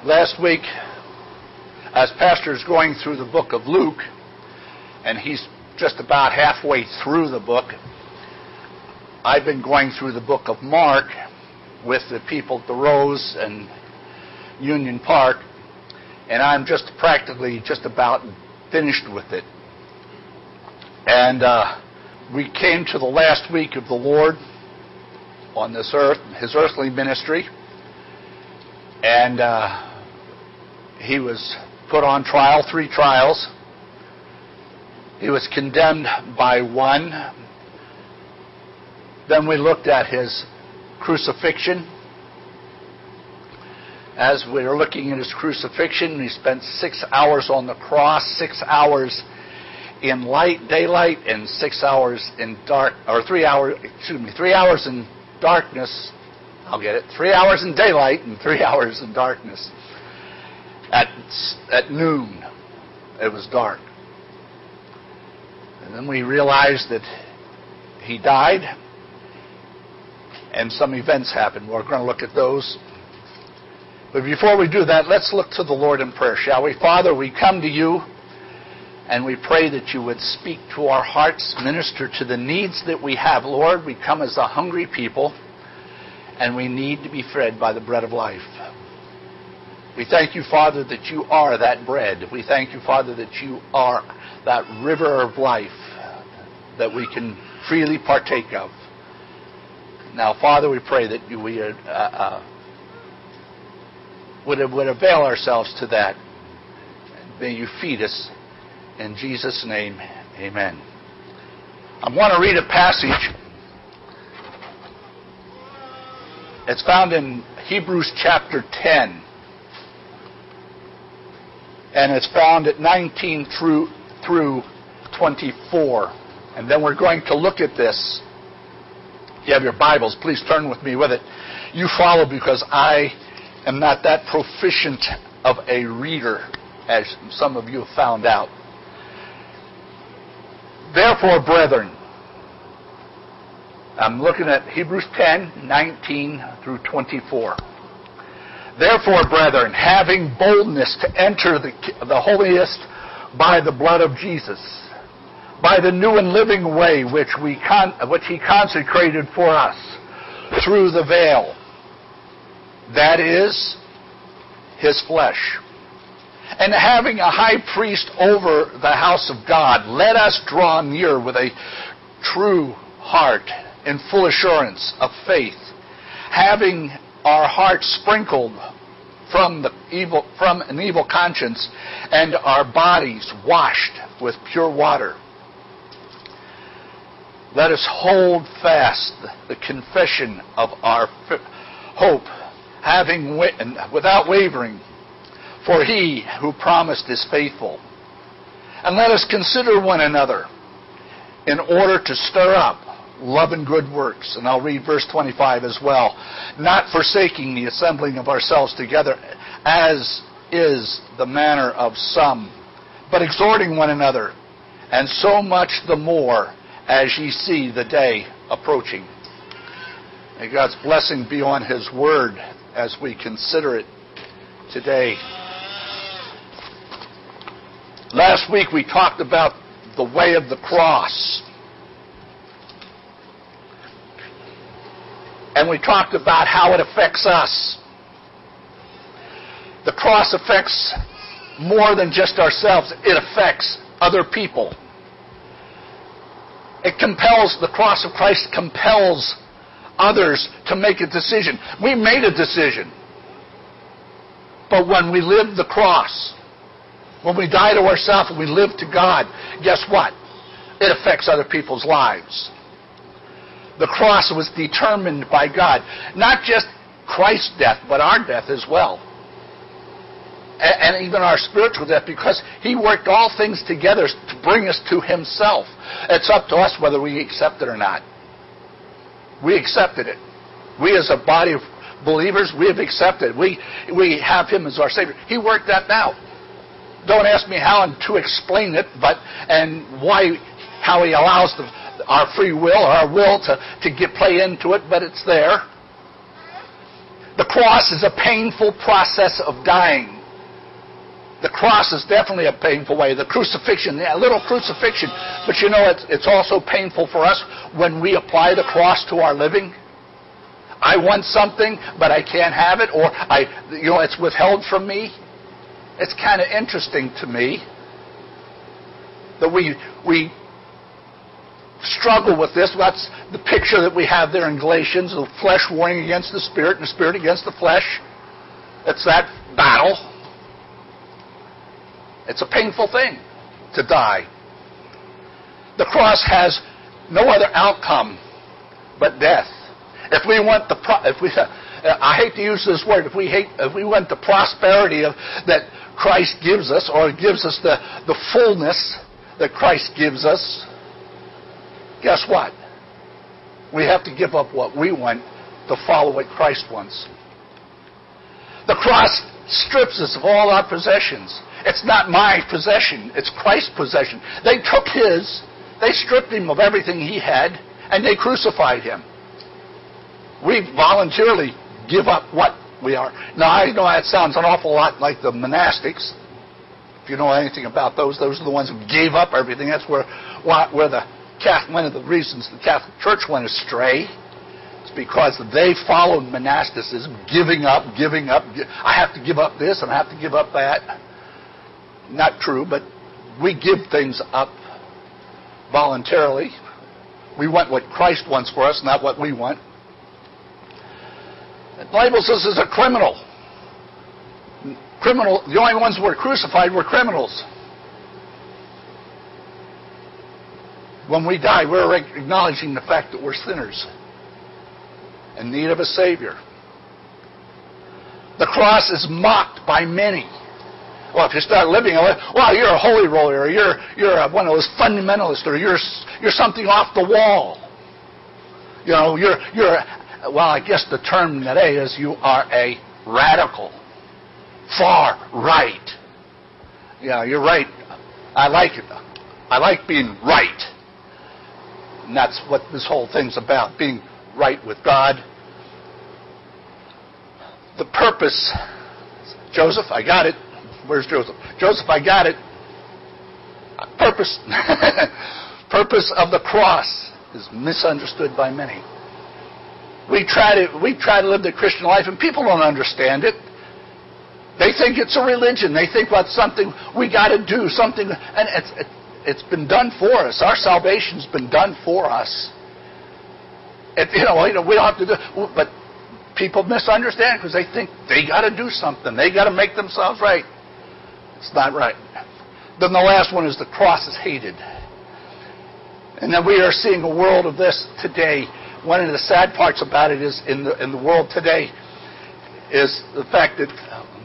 Last week, as Pastor is going through the book of Luke, and he's just about halfway through the book, I've been going through the book of Mark with the people at the Rose and Union Park, and I'm just about finished with it. And we came to the last week of the Lord on this earth, his earthly ministry, and he was put on trial, 3 trials. He was condemned by one. Then we looked at his crucifixion. As we were looking at his crucifixion, he spent 6 hours on the cross, 6 hours in daylight, and 6 hours in 3 hours in darkness. I'll get it. 3 hours in daylight and 3 hours in darkness. At noon, it was dark. And then we realized that he died, and some events happened. We're going to look at those. But before we do that, let's look to the Lord in prayer, shall we? Father, we come to you, and we pray that you would speak to our hearts, minister to the needs that we have. Lord, we come as a hungry people, and we need to be fed by the bread of life. We thank you, Father, that you are that bread. We thank you, Father, that you are that river of life that we can freely partake of. Now, Father, we pray that you would avail ourselves to that. May you feed us. In Jesus' name, amen. I want to read a passage. It's found in Hebrews chapter 10. And it's found at 19 through 24. And then we're going to look at this. If you have your Bibles, please turn with me with it. You follow, because I am not that proficient of a reader, as some of you have found out. Therefore, brethren, I'm looking at Hebrews 10, 19 through 24. Therefore, brethren, having boldness to enter the holiest by the blood of Jesus, by the new and living way which he consecrated for us through the veil, that is, his flesh. And having a high priest over the house of God, let us draw near with a true heart in full assurance of faith, having our hearts sprinkled from an evil conscience, and our bodies washed with pure water. Let us hold fast the confession of our hope, having without wavering, for he who promised is faithful. And let us consider one another in order to stir up love and good works. And I'll read verse 25 as well. Not forsaking the assembling of ourselves together, as is the manner of some, but exhorting one another, and so much the more as ye see the day approaching. May God's blessing be on his word as we consider it today. Last week we talked about the way of the cross. And we talked about how it affects us. The cross affects more than just ourselves. It affects other people. The cross of Christ compels others to make a decision. We made a decision. But when we live the cross, when we die to ourselves and we live to God, guess what? It affects other people's lives. The cross was determined by God. Not just Christ's death, but our death as well. And even our spiritual death, because he worked all things together to bring us to himself. It's up to us whether we accept it or not. We accepted it. We as a body of believers, we have accepted it. We have him as our Savior. He worked that out. Don't ask me how and to explain it, and how he allows our free will, our will to play into it, but it's there. The cross is a painful process of dying. The cross is definitely a painful way. The crucifixion, a little crucifixion. But you know, it's also painful for us when we apply the cross to our living. I want something, but I can't have it, or it's withheld from me. It's kind of interesting to me that we struggle with this. That's the picture that we have there in Galatians, the flesh warring against the spirit and the spirit against the flesh. It's that battle. It's a painful thing to die. The cross has no other outcome but death. If we want I hate to use this word, if we want the prosperity that Christ gives us, or gives us the fullness that Christ gives us, guess what? We have to give up what we want to follow what Christ wants. The cross strips us of all our possessions. It's not my possession. It's Christ's possession. They took his, they stripped him of everything he had, and they crucified him. We voluntarily give up what we are. Now, I know that sounds an awful lot like the monastics. If you know anything about those are the ones who gave up everything. That's where one of the reasons the Catholic Church went astray. It's because they followed monasticism, giving up. I have to give up this and I have to give up that. Not true, but we give things up voluntarily. We want what Christ wants for us, not what we want. It labels us as a criminal. The only ones who were crucified were criminals. When we die, we're acknowledging the fact that we're sinners in need of a Savior. The cross is mocked by many. Well, if you start living, well, you're a holy roller, or you're one of those fundamentalists, or you're something off the wall. You know, well, I guess the term today is you are a radical, far right. Yeah, you're right. I like it. I like being right. And that's what this whole thing's about, being right with God. The purpose, Joseph, I got it. Where's Joseph? Joseph, I got it. Purpose. Purpose of the cross is misunderstood by many. We try to live the Christian life, and people don't understand it. They think it's a religion. They think about something we got to do, something, and it's been done for us. Our salvation's been done for us. We don't have to do, but people misunderstand because they think they got to do something. They got to make themselves right. It's not right. Then the last one is the cross is hated. And then we are seeing a world of this today. One of the sad parts about it is in the world today is the fact that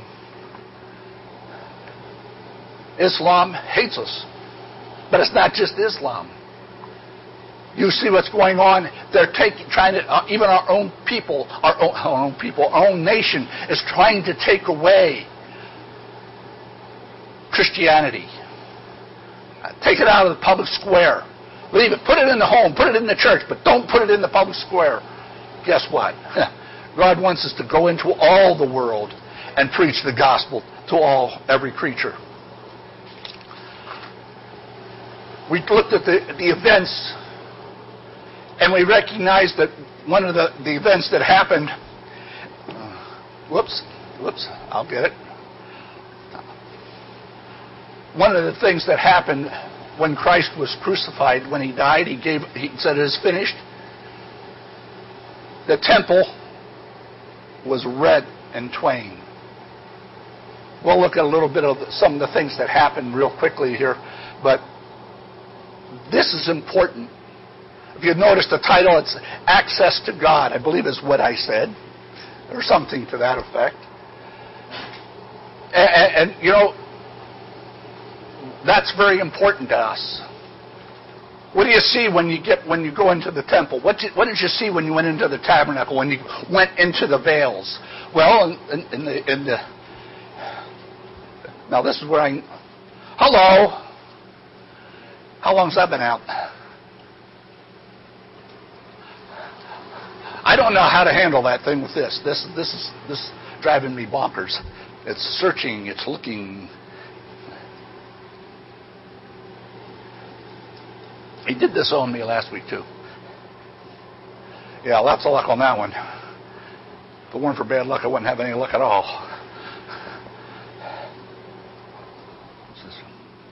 Islam hates us. But it's not just Islam. You see what's going on. They're trying to, even our own people, our own nation is trying to take away Christianity. Take it out of the public square. Leave it. Put it in the home. Put it in the church. But don't put it in the public square. Guess what? God wants us to go into all the world and preach the gospel to every creature. We looked at the events, and we recognized that one of the events that happened. Whoops! I'll get it. One of the things that happened when Christ was crucified, when he died, he said, "It is finished." The temple was rent in twain. We'll look at a little bit of some of the things that happened real quickly here, but this is important. If you notice the title, it's Access to God, I believe is what I said, or something to that effect. And that's very important to us. What do you see when you go into the temple? What did you see when you went into the tabernacle? When you went into the veils? Well, now this is where hello. How long's that been out? I don't know how to handle that thing with this. This is driving me bonkers. It's searching. It's looking. He did this on me last week too. Yeah, lots of luck on that one. If it weren't for bad luck, I wouldn't have any luck at all. What's this?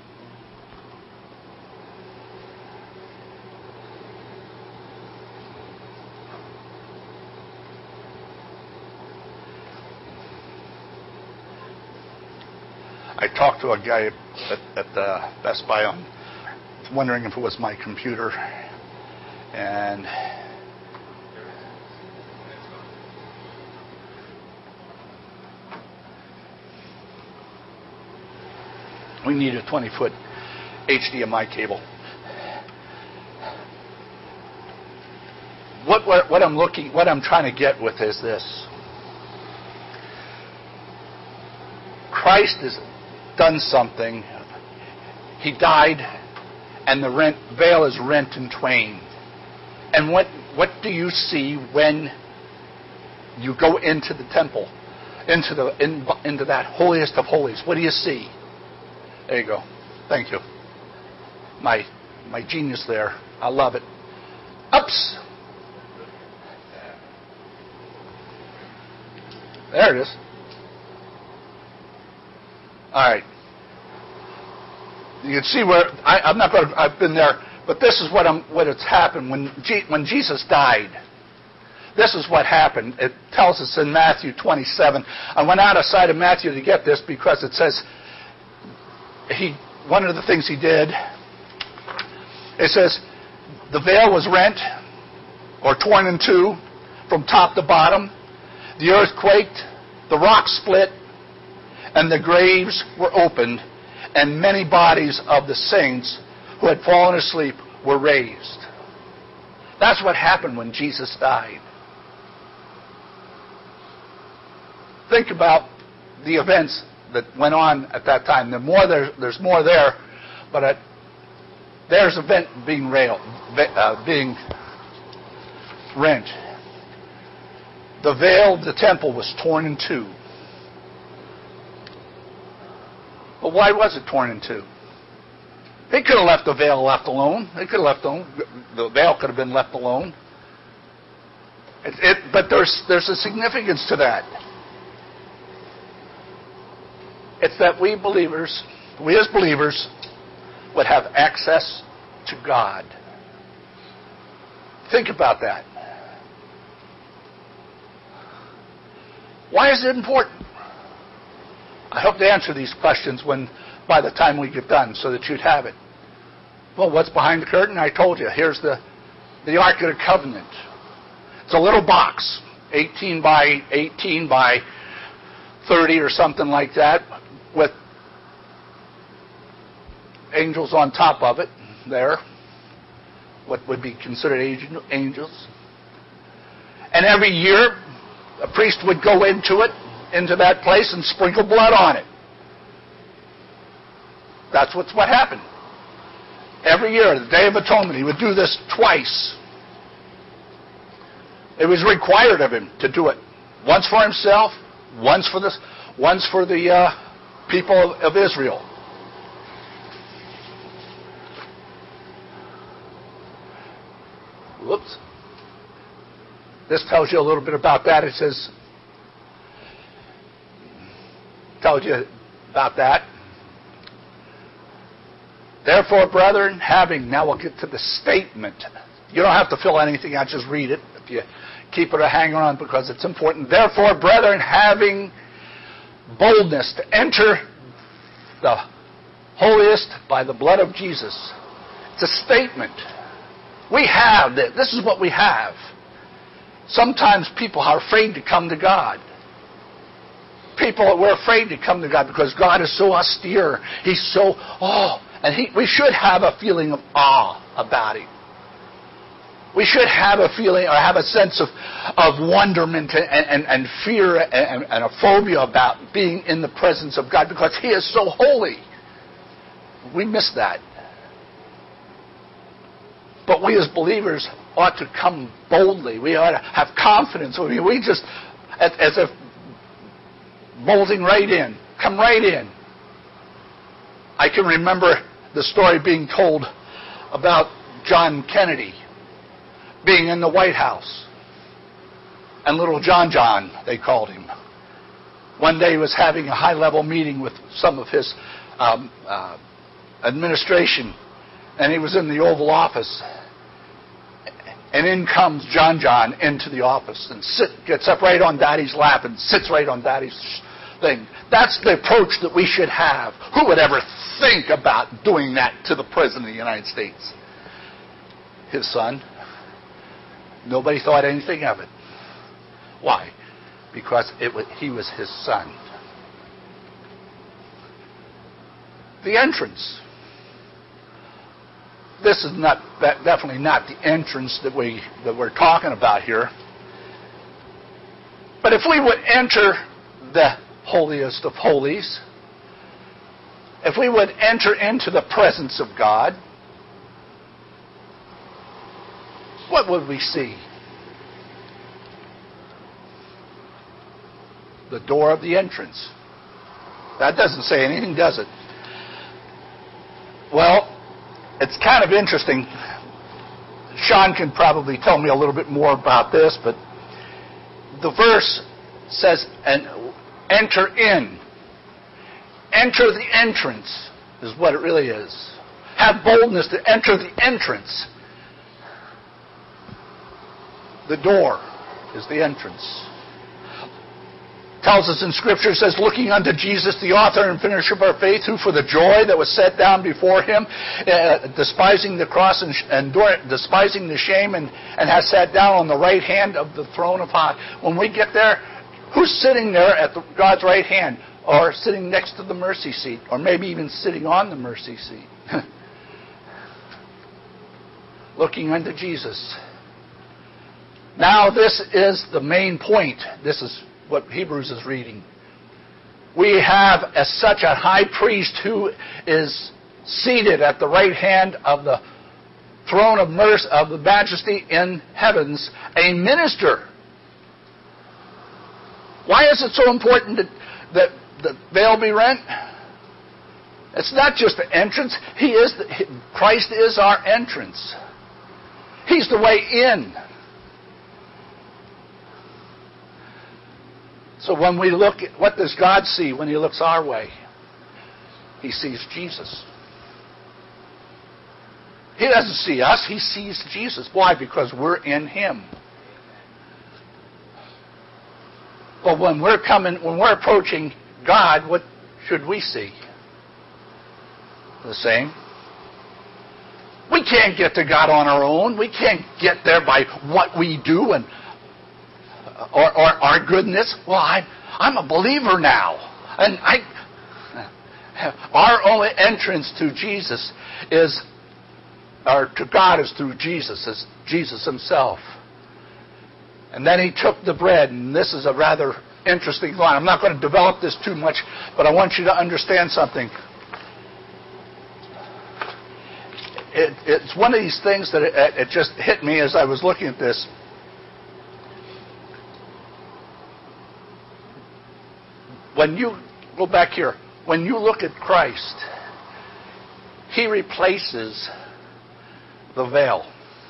I talked to a guy at Best Buy on wondering if it was my computer, and we need a 20-foot HDMI cable. What I'm trying to get with is this: Christ has done something. He died, and the veil is rent in twain. And what do you see when you go into the temple, into that holiest of holies? What do you see? There you go. Thank you. My genius there. I love it. Oops. There it is. All right. You can see where I'm not going to. I've been there, but this is what it's happened when Jesus died. This is what happened. It tells us in Matthew 27. I went outside of Matthew to get this because it says one of the things he did. It says the veil was rent or torn in two from top to bottom. The earth quaked, the rocks split, and the graves were opened. And many bodies of the saints who had fallen asleep were raised. That's what happened when Jesus died. Think about the events that went on at that time. There's more there, but there's an event being rent. The veil of the temple was torn in two. But why was it torn in two? He could have left the veil left alone. The veil could have been left alone. But there's a significance to that. It's that we as believers, would have access to God. Think about that. Why is it important? I hope to answer these questions by the time we get done so that you'd have it. Well, what's behind the curtain? I told you. Here's the Ark of the Covenant. It's a little box, 18 by 30 or something like that, with angels on top of it there, what would be considered angels. And every year, a priest would go into that place and sprinkle blood on it. That's what happened. Every year, the Day of Atonement, he would do this twice. It was required of him to do it. Once for himself, once for the people of Israel. Whoops. This tells you a little bit about that. It tells you about that. Therefore, brethren, now we'll get to the statement. You don't have to fill anything out, just read it. If you keep it a hanger on because it's important. Therefore, brethren, having boldness to enter the holiest by the blood of Jesus. It's a statement. We have this. This is what we have. Sometimes people are afraid to come to God. We're afraid to come to God because God is so austere. He's so, we should have a feeling of awe about Him. We should have a feeling or have a sense of wonderment and fear and a phobia about being in the presence of God because He is so holy. We miss that. But we as believers ought to come boldly. We ought to have confidence. We just, as if bolting right in, come right in. I can remember the story being told about John Kennedy being in the White House. And Little John, they called him. One day he was having a high-level meeting with some of his administration, and he was in the Oval Office. And in comes John into the office and gets up right on Daddy's lap and sits right on Daddy's thing. That's the approach that we should have. Who would ever think about doing that to the President of the United States? His son. Nobody thought anything of it. Why? Because he was his son. The entrance. This is definitely not the entrance that we're talking about here. But if we would enter the holiest of holies, if we would enter into the presence of God, what would we see? The door of the entrance. That doesn't say anything, does it? Well, it's kind of interesting. Sean can probably tell me a little bit more about this, but the verse says, and enter in. Enter the entrance is what it really is. Have boldness to enter the entrance. The door is the entrance. Tells us in Scripture, says, looking unto Jesus, the author and finisher of our faith, who for the joy that was set down before him, despising the cross and despising the shame, and has sat down on the right hand of the throne of high. When we get there, who's sitting there at God's right hand? Or sitting next to the mercy seat? Or maybe even sitting on the mercy seat? Looking unto Jesus. Now this is the main point. This is what Hebrews is reading. We have as such a high priest who is seated at the right hand of the throne of mercy, of the majesty in heavens, a minister. Why is it so important that the veil be rent? It's not just the entrance. Christ is our entrance. He's the way in. So when we look at, what does God see when He looks our way? He sees Jesus. He doesn't see us, He sees Jesus. Why? Because we're in Him. But when we're approaching God, what should we see? The same. We can't get to God on our own. We can't get there by what we do and or our goodness. Well, I'm a believer now, and our only entrance to Jesus to God is through Jesus, as Jesus Himself. And then He took the bread, and this is a rather interesting line. I'm not going to develop this too much, but I want you to understand something. It's one of these things that it just hit me as I was looking at this. When you go back here, when you look at Christ, He replaces the veil.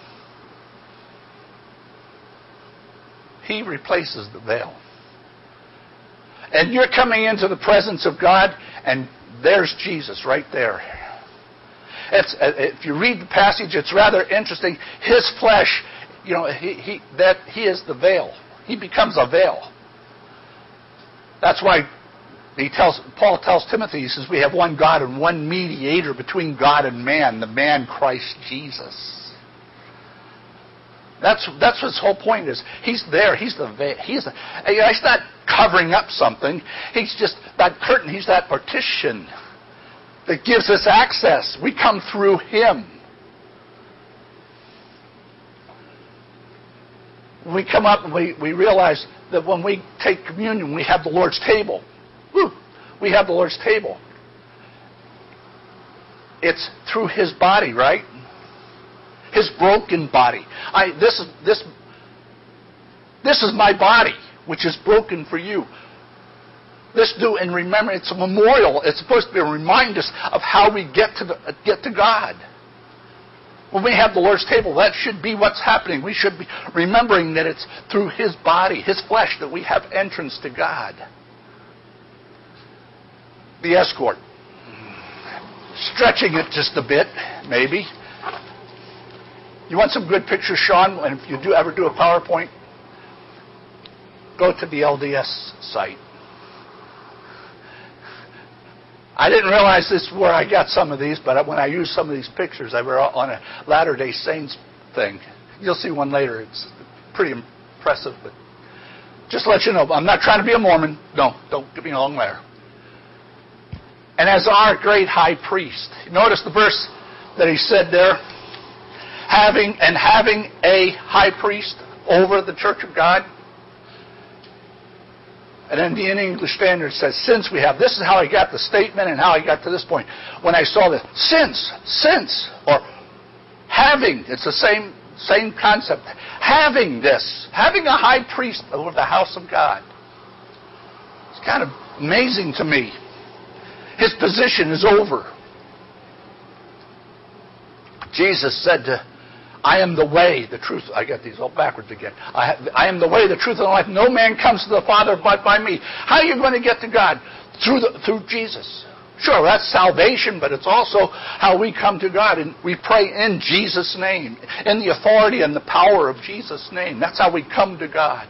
He replaces the veil. And you're coming into the presence of God, and there's Jesus right there. If you read the passage, it's rather interesting. His flesh, he is the veil. He becomes a veil. That's why Paul tells Timothy, he says, we have one God and one mediator between God and man, the man Christ Jesus. That's what his whole point is. He's there. He's the veil. He's not covering up something. He's just that curtain. He's that partition that gives us access. We come through Him. When we come up and we realize that when we take communion, we have the Lord's table. Woo! We have the Lord's table. It's through His body, right? His broken body. This is my body, which is broken for you. This do in remembrance. It's a memorial. It's supposed to remind us of how we get to God. When we have the Lord's table, that should be what's happening. We should be remembering that it's through His body, His flesh, that we have entrance to God. The escort. Stretching it just a bit, maybe. You want some good pictures, Sean? And if you do ever do a PowerPoint, go to the LDS site. I didn't realize this is where I got some of these, but when I use some of these pictures, I were on a Latter-day Saints thing. You'll see one later. It's pretty impressive, but just to let you know, I'm not trying to be a Mormon. No, don't get me wrong there. And as our great high priest, notice the verse that he said there, having a high priest over the church of God. And then the English Standard says, since we have. This is how I got the statement and how I got to this point. When I saw this, since, or having, it's the same concept. Having a high priest over the house of God. It's kind of amazing to me. His position is over. Jesus said to, I am the way, the truth. I got these all backwards again. I am the way, the truth, and the life. No man comes to the Father but by me. How are you going to get to God? Through Jesus. Sure, that's salvation, but it's also how we come to God. And we pray in Jesus' name, in the authority and the power of Jesus' name. That's how we come to God.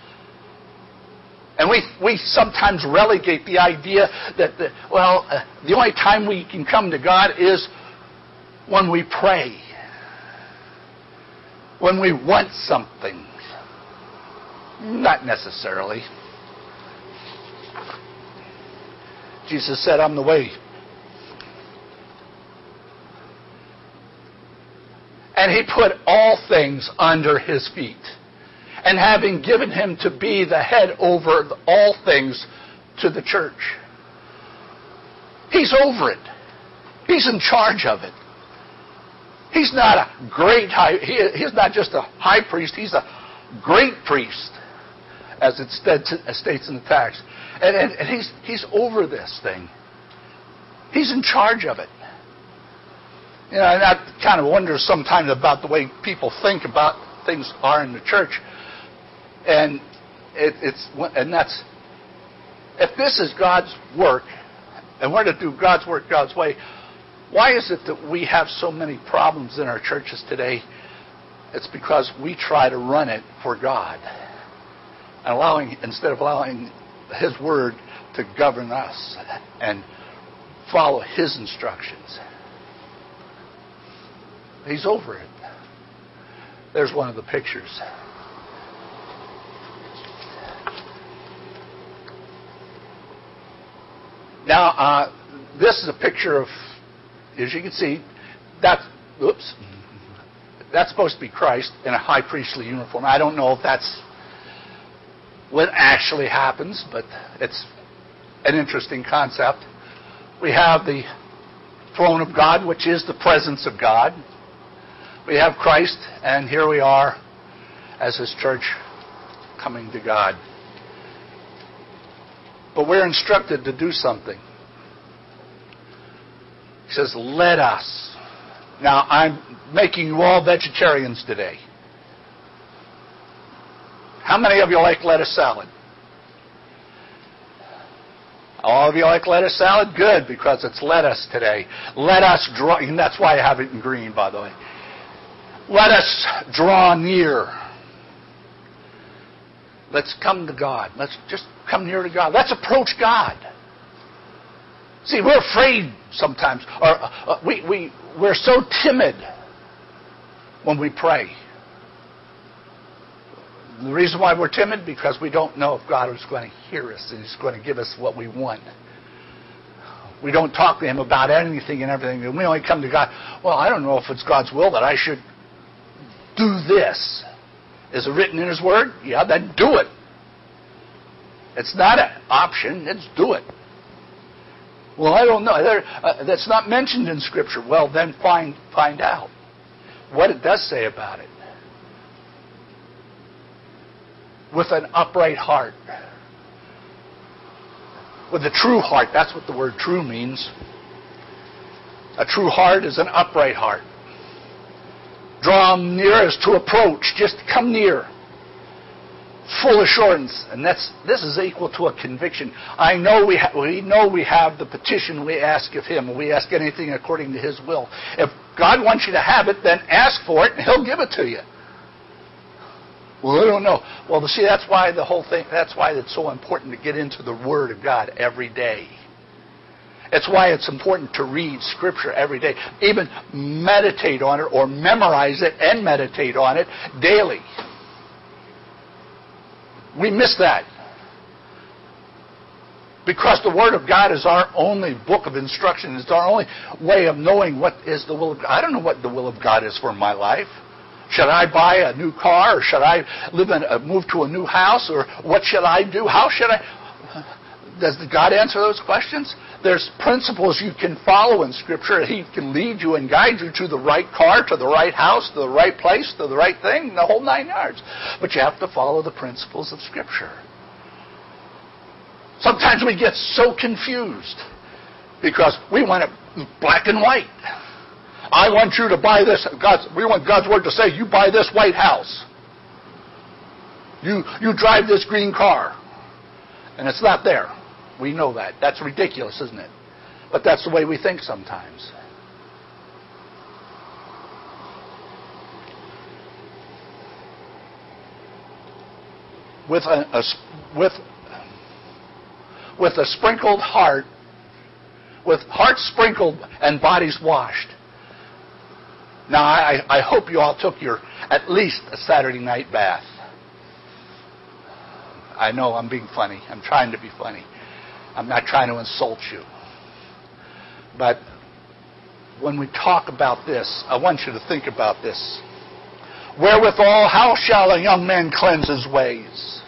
And we sometimes relegate the idea that, the only time we can come to God is when we pray. When we want something. Not necessarily. Jesus said, I'm the way. And He put all things under His feet. And having given Him to be the head over all things to the church. He's over it. He's in charge of it. He's not a great he's not just a high priest, he's a great priest, as it states in the text. And he's over this thing. He's in charge of it. You know, and I kind of wonder sometimes about the way people think about things are in the church. And that's, if this is God's work, and we're to do God's work God's way, why is it that we have so many problems in our churches today? It's because we try to run it for God. And instead of allowing His Word to govern us and follow His instructions. He's over it. There's one of the pictures. Now, this is a picture of, as you can see, that's supposed to be Christ in a high priestly uniform. I don't know if that's what actually happens, but it's an interesting concept. We have the throne of God, which is the presence of God. We have Christ, and here we are as His church coming to God. But we're instructed to do something. He says, let us. Now, I'm making you all vegetarians today. How many of you like lettuce salad? All of you like lettuce salad? Good, because it's lettuce today. Let us draw, and that's why I have it in green, by the way. Let us draw near. Let's come to God. Let's just come near to God. Let's approach God. See, we're afraid sometimes, or we're so timid when we pray. The reason why we're timid, because we don't know if God is going to hear us and He's going to give us what we want. We don't talk to Him about anything and everything. And we only come to God, well, I don't know if it's God's will that I should do this. Is it written in His Word? Yeah, then do it. It's not an option, it's do it. Well, I don't know. That's not mentioned in Scripture. Well, then find out. what it does say about it. With an upright heart. With a true heart. That's what the word true means. A true heart is an upright heart. Draw near as to approach. Just come near. Full assurance. And this is equal to a conviction. I know we know we have the petition we ask of Him. We ask anything according to His will. If God wants you to have it, then ask for it and He'll give it to you. Well, I don't know. Well, see, that's why it's so important to get into the Word of God every day. It's why it's important to read Scripture every day. Even meditate on it or memorize it and meditate on it daily. We miss that. Because the Word of God is our only book of instruction. It's our only way of knowing what is the will of God. I don't know what the will of God is for my life. Should I buy a new car? Or should I move to a new house? Or what should I do? How should I? Does God answer those questions? There's principles you can follow in Scripture. He can lead you and guide you to the right car, to the right house, to the right place, to the right thing, the whole 9 yards. But you have to follow the principles of Scripture. Sometimes we get so confused because we want it black and white. I want you to buy this. We want God's Word to say, you buy this white house. You drive this green car. And it's not there. We know that. That's ridiculous, isn't it? But that's the way we think sometimes. With a sprinkled heart, with hearts sprinkled and bodies washed. Now, I hope you all took at least a Saturday night bath. I know I'm being funny. I'm trying to be funny. I'm not trying to insult you. But when we talk about this, I want you to think about this. Wherewithal, how shall a young man cleanse his ways?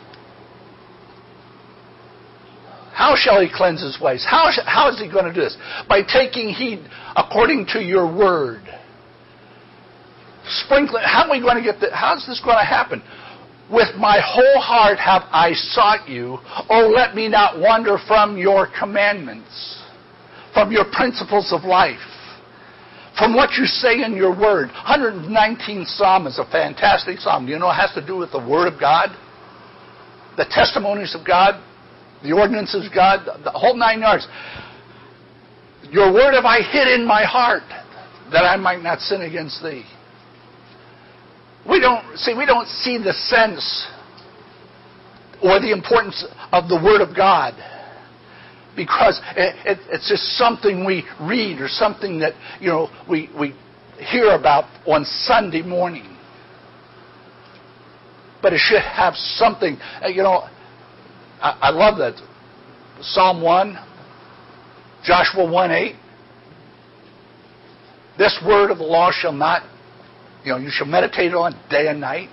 How shall he cleanse his ways? How is he going to do this? By taking heed according to your word. Sprinkling. How are we going to get that? How is this going to happen? With my whole heart have I sought you. Oh, let me not wander from your commandments, from your principles of life, from what you say in your word. 119th Psalm is a fantastic psalm. You know it has to do with the Word of God, the testimonies of God, the ordinances of God, the whole 9 yards. Your word have I hid in my heart, that I might not sin against thee. We don't see the sense or the importance of the Word of God because it's just something we read or something that we hear about on Sunday morning. But it should have something. I love that Psalm 1, Joshua 1:8. This word of the law shall not. You shall meditate on day and night.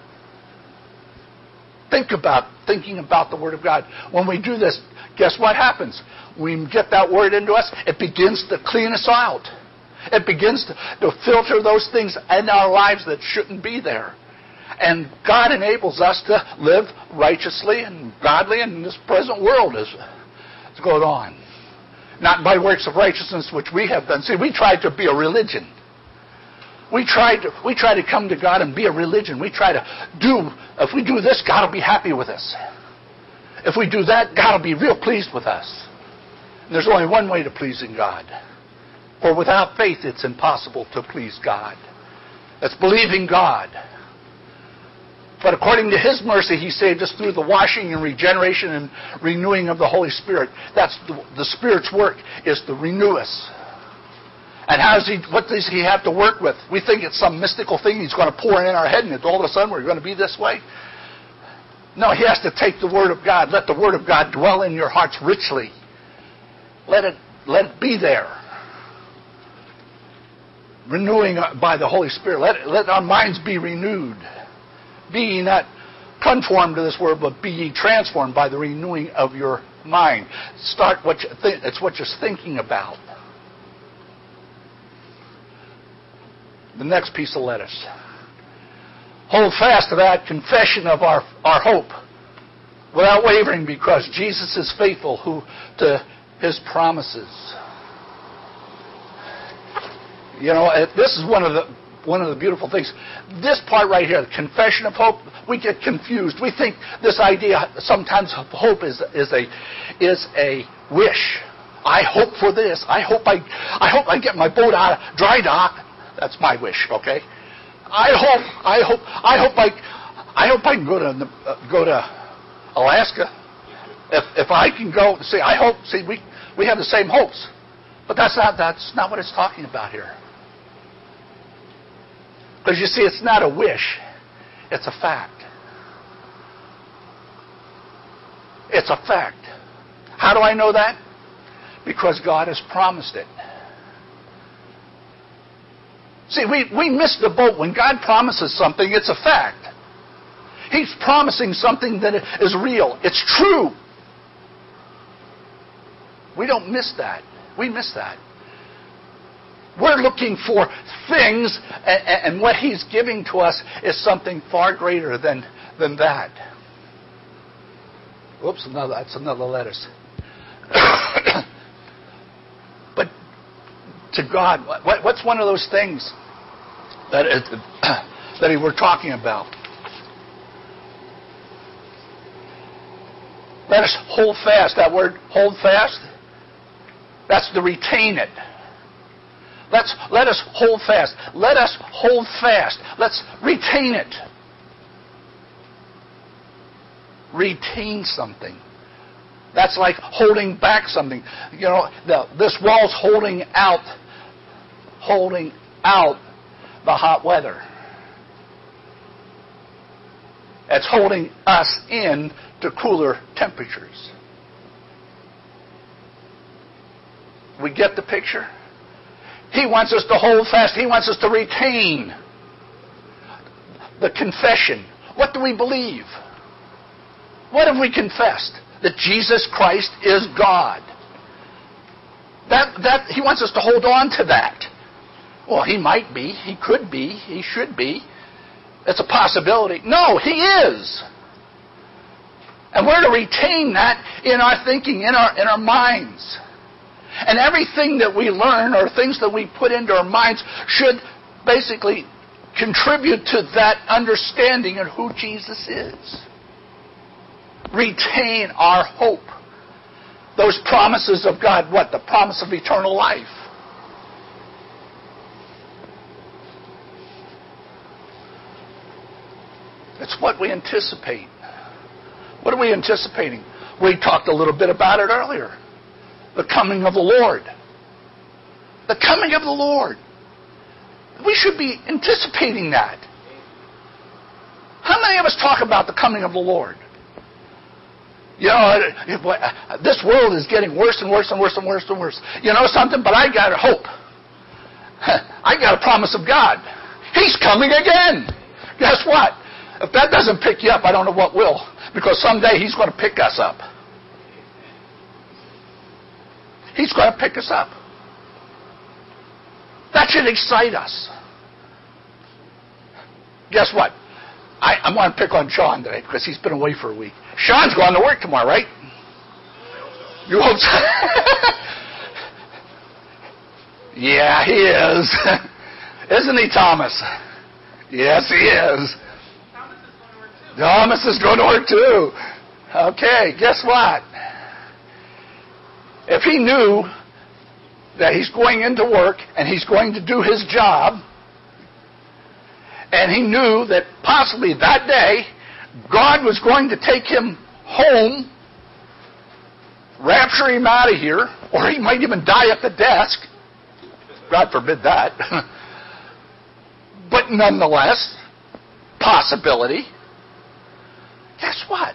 Thinking about the Word of God. When we do this, guess what happens? We get that Word into us, it begins to clean us out. It begins to filter those things in our lives that shouldn't be there. And God enables us to live righteously and godly in this present world as going on. Not by works of righteousness which we have done. See, we try to be a religion. We try to come to God and be a religion. We try to if we do this, God will be happy with us. If we do that, God will be real pleased with us. And there's only one way to pleasing God. For without faith, it's impossible to please God. That's believing God. But according to His mercy, He saved us through the washing and regeneration and renewing of the Holy Spirit. That's the Spirit's work, is to renew us. And what does He have to work with? We think it's some mystical thing He's going to pour in our head and all of a sudden we're going to be this way. No, He has to take the Word of God. Let the Word of God dwell in your hearts richly. Let it be there. Renewing by the Holy Spirit. Let our minds be renewed. Be ye not conformed to this world, but be ye transformed by the renewing of your mind. It's what you're thinking about. The next piece of lettuce. Hold fast to that confession of our hope without wavering, because Jesus is faithful to his promises. You know, this is one of the beautiful things. This part right here, the confession of hope, we get confused. We think this idea sometimes of hope is a wish. I hope for this. I hope I get my boat out of dry dock. That's my wish, okay? I hope I can go to Alaska. If I can go, see, I hope. See, we have the same hopes, but that's not what it's talking about here. Because you see, it's not a wish; it's a fact. It's a fact. How do I know that? Because God has promised it. See, we miss the boat. When God promises something, it's a fact. He's promising something that is real. It's true. We don't miss that. We miss that. We're looking for things, and what He's giving to us is something far greater than that. Oops, that's another lettuce. But to God, what's one of those things that we're talking about? Let us hold fast. That word, hold fast, that's to retain it. Let us hold fast. Let us hold fast. Let's retain it. Retain something. That's like holding back something. You know, this wall's holding out the hot weather. It's holding us in to cooler temperatures. We get the picture? He wants us to hold fast. He wants us to retain the confession. What do we believe? What have we confessed? That Jesus Christ is God. That He wants us to hold on to that. Well, He might be. He could be. He should be. It's a possibility. No, He is. And we're to retain that in our thinking, in our minds. And everything that we learn or things that we put into our minds should basically contribute to that understanding of who Jesus is. Retain our hope. Those promises of God, what? The promise of eternal life. It's what we anticipate. What are we anticipating? We talked a little bit about it earlier. The coming of the Lord. The coming of the Lord. We should be anticipating that. How many of us talk about the coming of the Lord? You know, this world is getting worse and worse and worse and worse and worse. You know something? But I got a hope. I got a promise of God. He's coming again. Guess what? If that doesn't pick you up, I don't know what will. Because someday He's going to pick us up. He's going to pick us up. That should excite us. Guess what? I want to pick on Sean today because he's been away for a week. Sean's going to work tomorrow, right? You hope so? Yeah, he is. Isn't he, Thomas? Yes, he is. Thomas is going to work too. Okay, guess what? If he knew that he's going into work and he's going to do his job, and he knew that possibly that day God was going to take him home, rapture him out of here, or he might even die at the desk. God forbid that. But nonetheless, possibility. Guess what?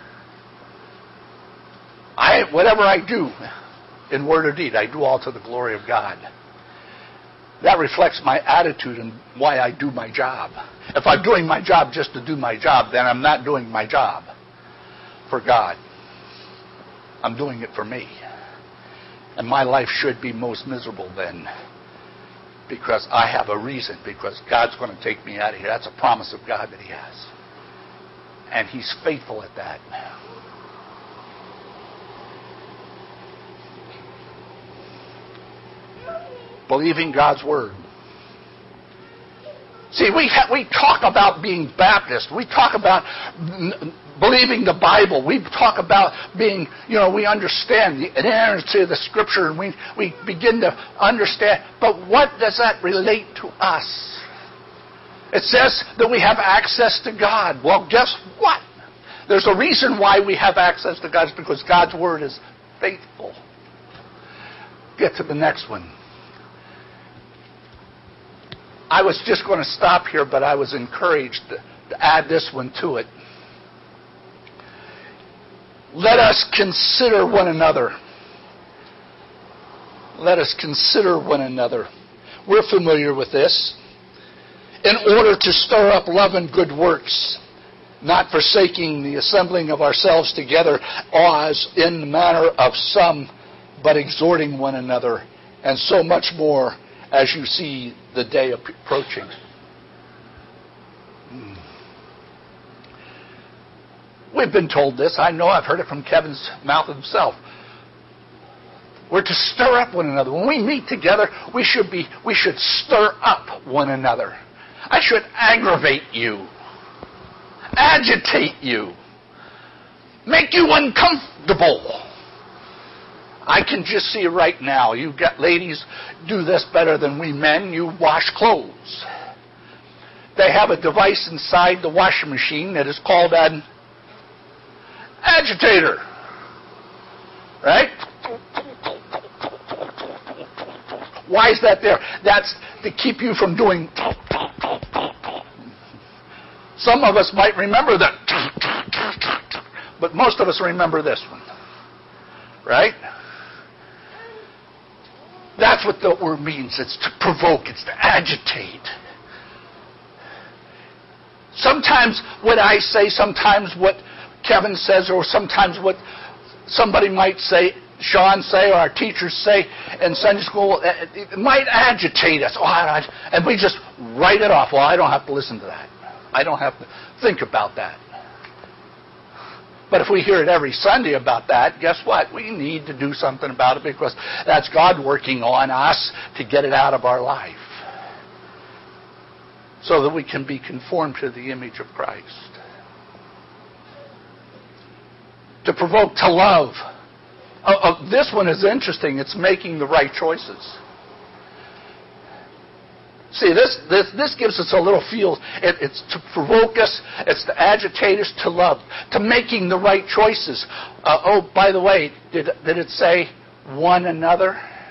Whatever I do, in word or deed, I do all to the glory of God. That reflects my attitude and why I do my job. If I'm doing my job just to do my job, then I'm not doing my job for God. I'm doing it for me. And my life should be most miserable then. because I have a reason, because God's going to take me out of here. That's a promise of God that He has. And He's faithful at that. Believing God's Word. See, we talk about being Baptist. We talk about believing the Bible. We talk about being, we understand the inerrancy of the Scripture, and we begin to understand. But what does that relate to us? It says that we have access to God. Well, guess what? There's a reason why we have access to God. It's because God's Word is faithful. Get to the next one. I was just going to stop here, but I was encouraged to add this one to it. Let us consider one another. Let us consider one another. We're familiar with this. In order to stir up love and good works, not forsaking the assembling of ourselves together as in the manner of some, but exhorting one another, and so much more as you see the day approaching. We've been told this. I know I've heard it from Kevin's mouth himself. We're to stir up one another. When we meet together, we should stir up one another. I should aggravate you, agitate you, make you uncomfortable. I can just see right now, you've got ladies do this better than we men. You wash clothes. They have a device inside the washing machine that is called an agitator. Right? Why is that there? That's to keep you from doing. Some of us might remember that, but most of us remember this one. Right? That's what the word means. It's to provoke. It's to agitate. Sometimes what I say, sometimes what Kevin says, or sometimes what somebody might say, Sean say, or our teachers say in Sunday school, it might agitate us. And we just write it off. Well, I don't have to listen to that. I don't have to think about that. But if we hear it every Sunday about that, guess what? We need to do something about it, because that's God working on us to get it out of our life, so that we can be conformed to the image of Christ. To provoke to love. This one is interesting. It's making the right choices. See, this gives us a little feel. It's to provoke us. It's to agitate us to love, to making the right choices. By the way, did it say one another?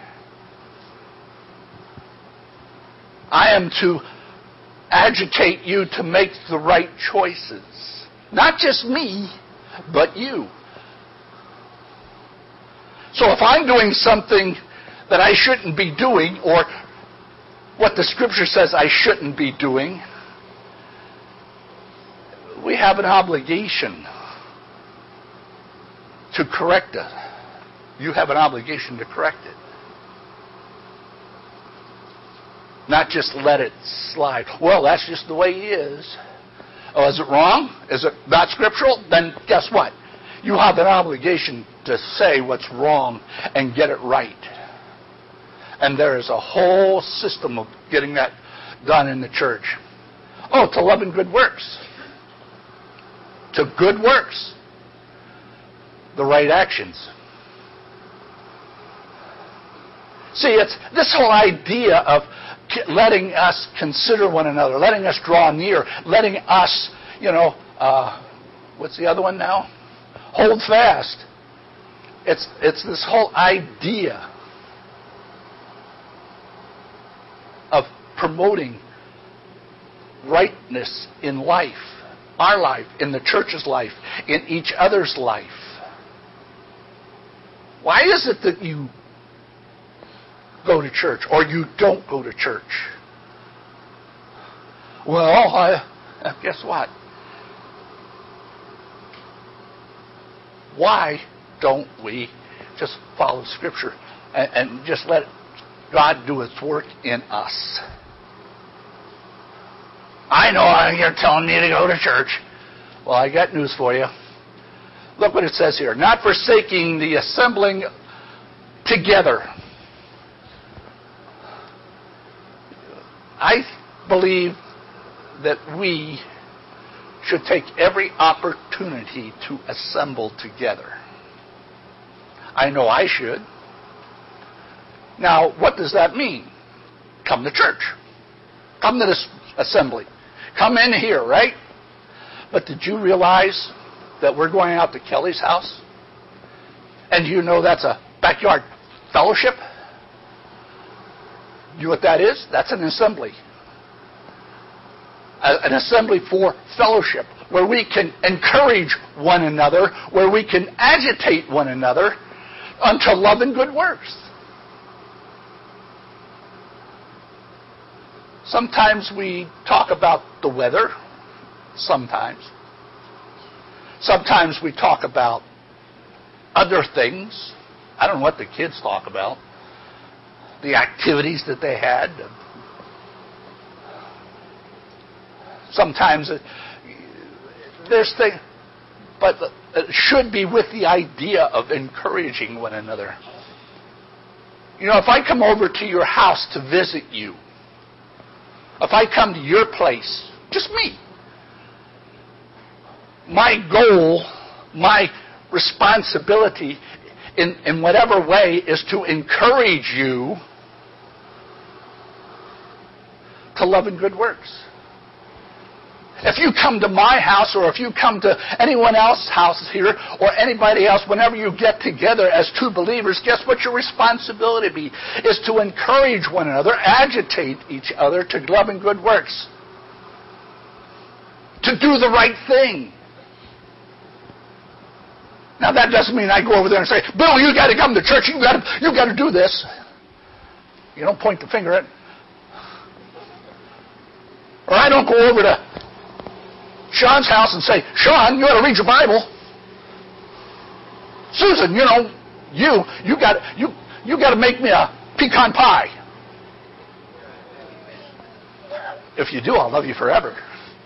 I am to agitate you to make the right choices. Not just me, but you. So if I'm doing something that I shouldn't be doing, or what the Scripture says I shouldn't be doing, we have an obligation to correct it. You have an obligation to correct it. Not just let it slide. Well, that's just the way he is. Oh, is it wrong? Is it not scriptural? Then guess what? You have an obligation to say what's wrong and get it right. And there is a whole system of getting that done in the church. Oh, to love and good works. To good works. The right actions. See, it's this whole idea of letting us consider one another, letting us draw near, letting us, what's the other one now? Hold fast. It's this whole idea of promoting rightness in life, our life, in the church's life, in each other's life. Why is it that you go to church or you don't go to church? Well, guess what? Why don't we just follow Scripture and just let it God doeth work in us. I know you're telling me to go to church. Well, I got news for you. Look what it says here. Not forsaking the assembling together. I believe that we should take every opportunity to assemble together. I know I should. Now, what does that mean? Come to church. Come to this assembly. Come in here, right? But did you realize that we're going out to Kelly's house? And you know that's a backyard fellowship? You know what that is? That's an assembly. An assembly for fellowship, where we can encourage one another, where we can agitate one another unto love and good works. Sometimes we talk about the weather. Sometimes. Sometimes we talk about other things. I don't know what the kids talk about. The activities that they had. Sometimes there's things, but it should be with the idea of encouraging one another. You know, if I come over to your house to visit you, if I come to your place, just me, my goal, my responsibility in whatever way is to encourage you to love and good works. If you come to my house, or if you come to anyone else's house here, or anybody else, whenever you get together as two believers, guess what your responsibility be? Is to encourage one another, agitate each other to love and good works. To do the right thing. Now that doesn't mean I go over there and say, Bill, you got to come to church, you got to do this. You don't point the finger at. Or I don't go over to Sean's house and say, Sean, you ought to read your Bible. Susan, you got to make me a pecan pie. If you do, I'll love you forever.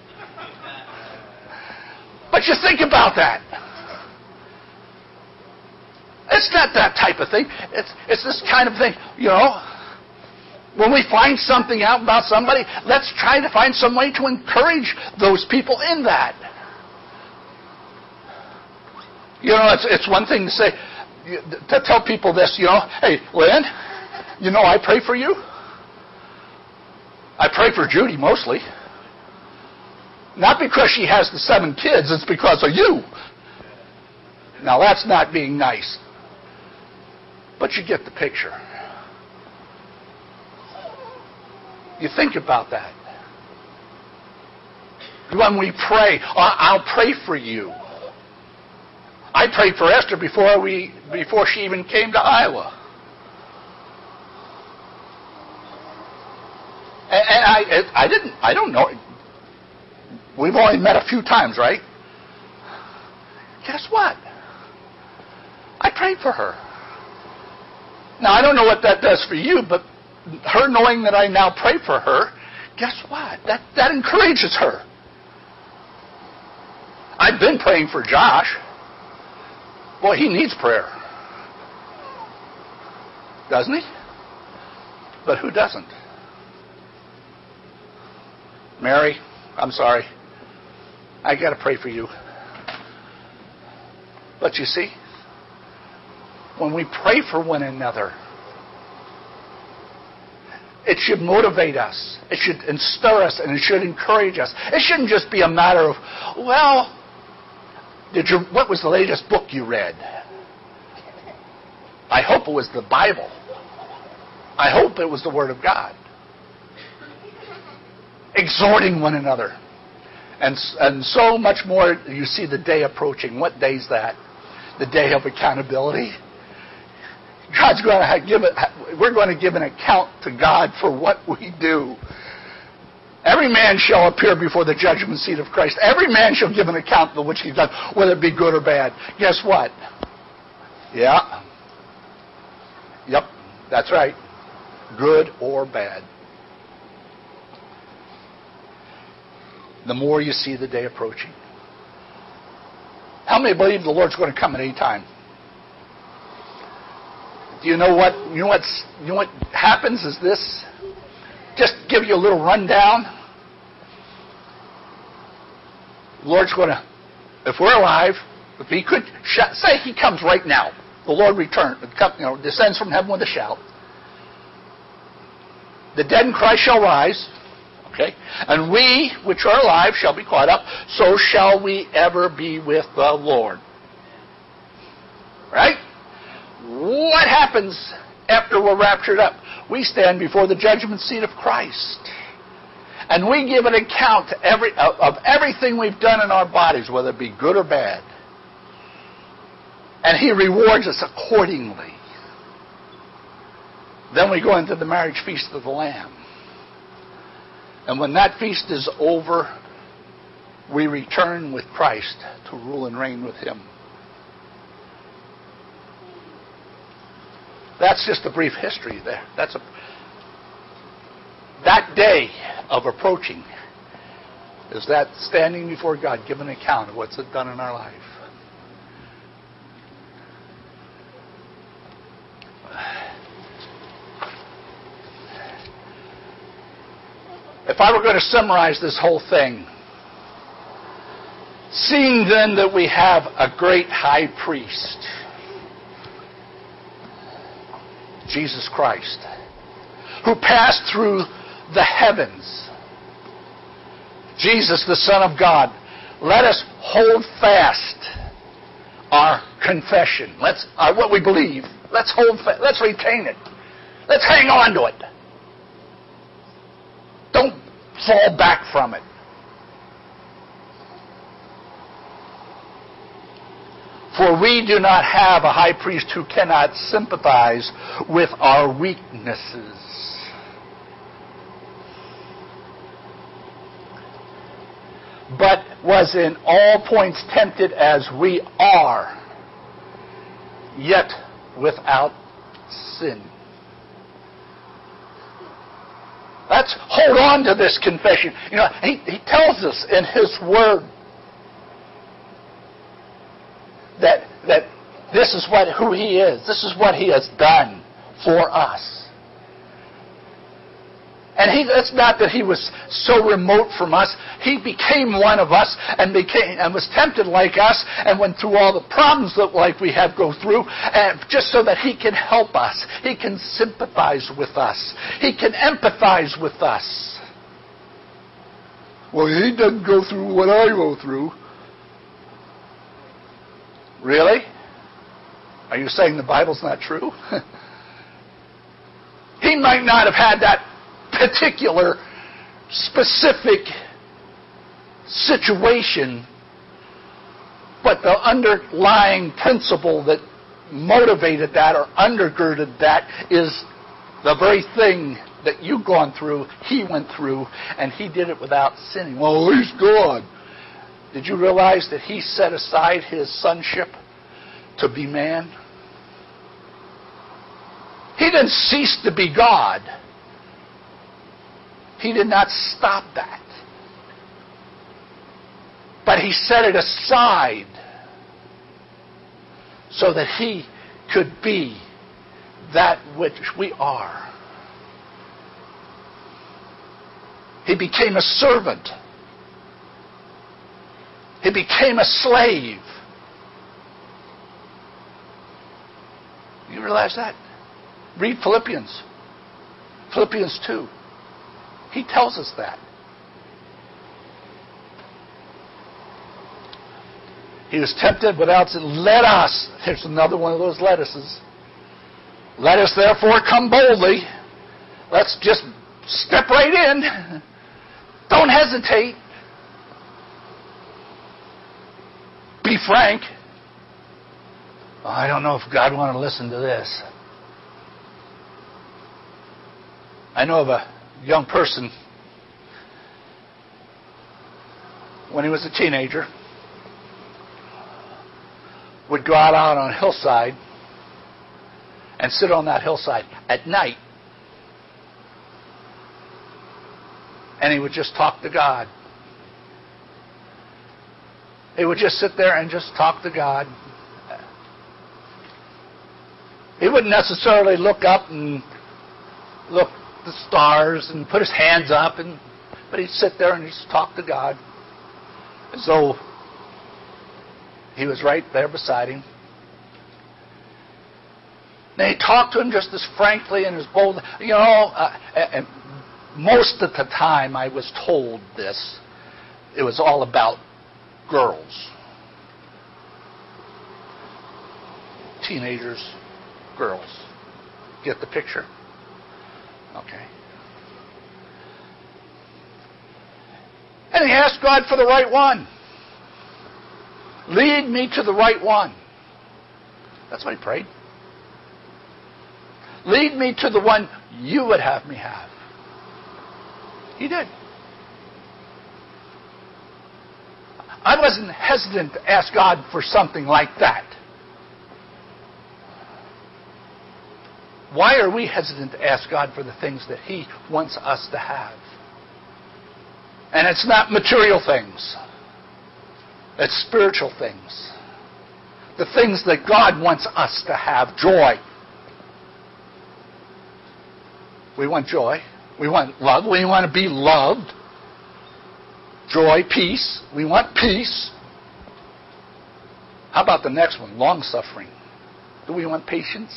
But you think about that. It's not that type of thing. It's this kind of thing, When we find something out about somebody, let's try to find some way to encourage those people in that. It's one thing to say, to tell people this, hey, Lynn, I pray for you. I pray for Judy mostly. Not because she has the 7 kids, it's because of you. Now that's not being nice. But you get the picture. You think about that. When we pray, I'll pray for you. I prayed for Esther before she even came to Iowa. And I don't know. We've only met a few times, right? Guess what? I prayed for her. Now, I don't know what that does for you, but her knowing that I now pray for her, guess what? That encourages her. I've been praying for Josh. Boy, he needs prayer. Doesn't he? But who doesn't? Mary, I'm sorry. I got to pray for you. But you see, when we pray for one another, it should motivate us. It should stir us, and it should encourage us. It shouldn't just be a matter of, well, what was the latest book you read? I hope it was the Bible. I hope it was the Word of God. Exhorting one another. And so much more. You see the day approaching. What day is that? The day of accountability. We're going to give an account to God for what we do. Every man shall appear before the judgment seat of Christ. Every man shall give an account for which he's done, whether it be good or bad. Guess what? Yeah. Yep, that's right. good or bad. The more you see the day approaching. How many believe the Lord's going to come at any time? Do you know what? You know what happens is this. Just give you a little rundown. The Lord's going to, if we're alive, if He could say He comes right now, the Lord descends from heaven with a shout. The dead in Christ shall rise. Okay? And we, which are alive, shall be caught up. So shall we ever be with the Lord. Right? What happens after we're raptured up? We stand before the judgment seat of Christ. And we give an account of everything we've done in our bodies, whether it be good or bad. And He rewards us accordingly. Then we go into the marriage feast of the Lamb. And when that feast is over, we return with Christ to rule and reign with Him. That's just a brief history there. That day of approaching is that standing before God, giving an account of what's done in our life. If I were going to summarize this whole thing, seeing then that we have a great high priest, Jesus Christ, who passed through the heavens, Jesus, the Son of God, let us hold fast our confession. What we believe. Let's hold fast. Let's retain it. Let's hang on to it. Don't fall back from it. For we do not have a high priest who cannot sympathize with our weaknesses. But was in all points tempted as we are, yet without sin. Let's hold on to this confession. He tells us in His Word that this is who He is. This is what He has done for us. And it's not that He was so remote from us. He became one of us and was tempted like us and went through all the problems that like we have go through, and just so that He can help us. He can sympathize with us. He can empathize with us. Well, He doesn't go through what I go through. Really? Are you saying the Bible's not true? He might not have had that particular, specific situation, but the underlying principle that motivated that or undergirded that is the very thing that you've gone through, He went through, and He did it without sinning. Well, He's God. Did you realize that He set aside His sonship to be man? He didn't cease to be God. He did not stop that. But He set it aside so that He could be that which we are. He became a servant. He became a slave. You realize that? Read Philippians. Philippians 2. He tells us that. He was tempted without sin. Let us. Here's another one of those lettuces. Let us therefore come boldly. Let's just step right in. Don't hesitate. Be frank. I don't know if God wanted to listen to this. I know of a young person, when he was a teenager, would go out on a hillside and sit on that hillside at night And he would just talk to God. He would just sit there and just talk to God. He wouldn't necessarily look up and look at the stars and put his hands up, but he'd sit there and just talk to God as though he was right there beside him. And he talked to him just as frankly and as boldly. And most of the time I was told this, it was all about girls. Teenagers, girls. Get the picture? Okay. And he asked God for the right one. Lead me to the right one. That's what he prayed. Lead me to the one you would have me have. He did. I wasn't hesitant to ask God for something like that. Why are we hesitant to ask God for the things that He wants us to have? And it's not material things. It's spiritual things. The things that God wants us to have. Joy. We want joy. We want love. We want to be loved. Joy, peace. We want peace. How about the next one? Long-suffering. Do we want patience?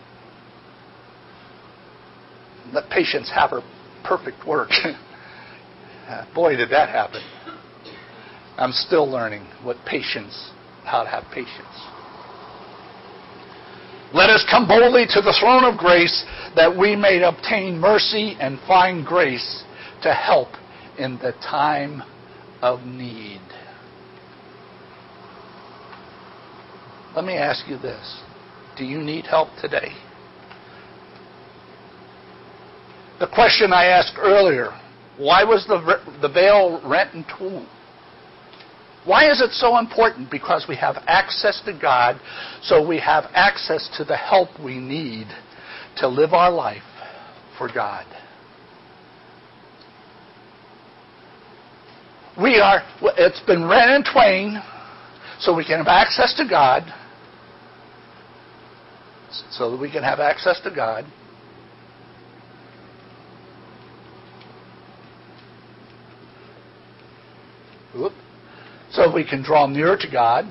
Let patience have her perfect work. Boy, did that happen. I'm still learning how to have patience. Let us come boldly to the throne of grace that we may obtain mercy and find grace to help in the time of need. Let me ask you this. Do you need help today? The question I asked earlier, why was the veil rent in two? Why is it so important? Because we have access to God, so we have access to the help we need to live our life for God. It's been rent in twain, so we can have access to God, so that we can have access to God. So we can draw near to God.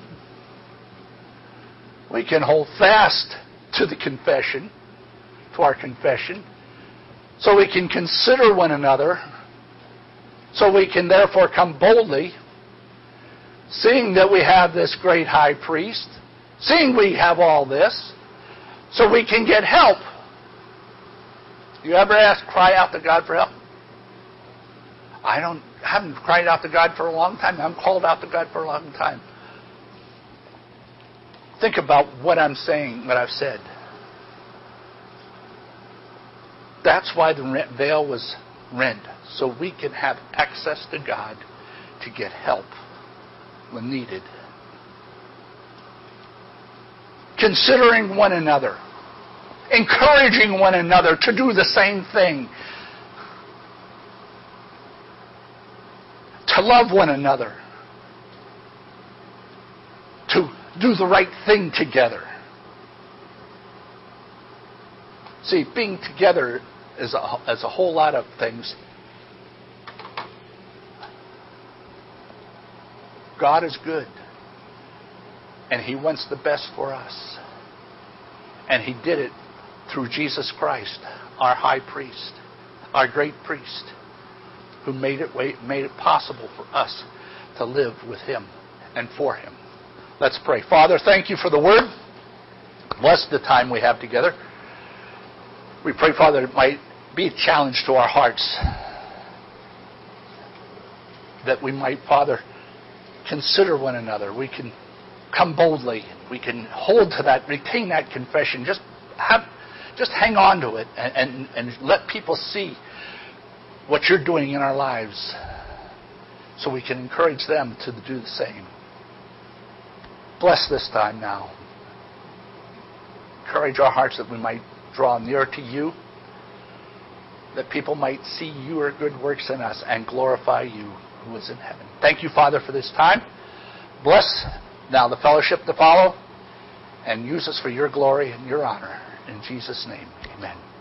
We can hold fast to the confession, to our confession. So we can consider one another. So we can therefore come boldly, seeing that we have this great high priest, seeing we have all this, so we can get help. You ever cry out to God for help? I haven't cried out to God for a long time. I'm called out to God for a long time. Think about what I'm saying, what I've said. That's why the veil was rent, so we can have access to God to get help when needed. Considering one another, encouraging one another to do the same thing. To love one another. To do the right thing together. See, being together is a whole lot of things. God is good. And He wants the best for us. And He did it through Jesus Christ, our high priest, our great priest, who made it possible for us to live with Him and for Him. Let's pray. Father, thank You for the Word. Bless the time we have together. We pray, Father, it might be a challenge to our hearts, that we might, Father, consider one another. We can come boldly. We can hold to that, retain that confession. Just hang on to it and let people see what You're doing in our lives, so we can encourage them to do the same. Bless this time now. Encourage our hearts that we might draw near to You that people might see your good works in us and glorify you who is in heaven. Thank you, Father, for this time. Bless now the fellowship to follow, and use us for your glory and your honor. In Jesus' name, amen.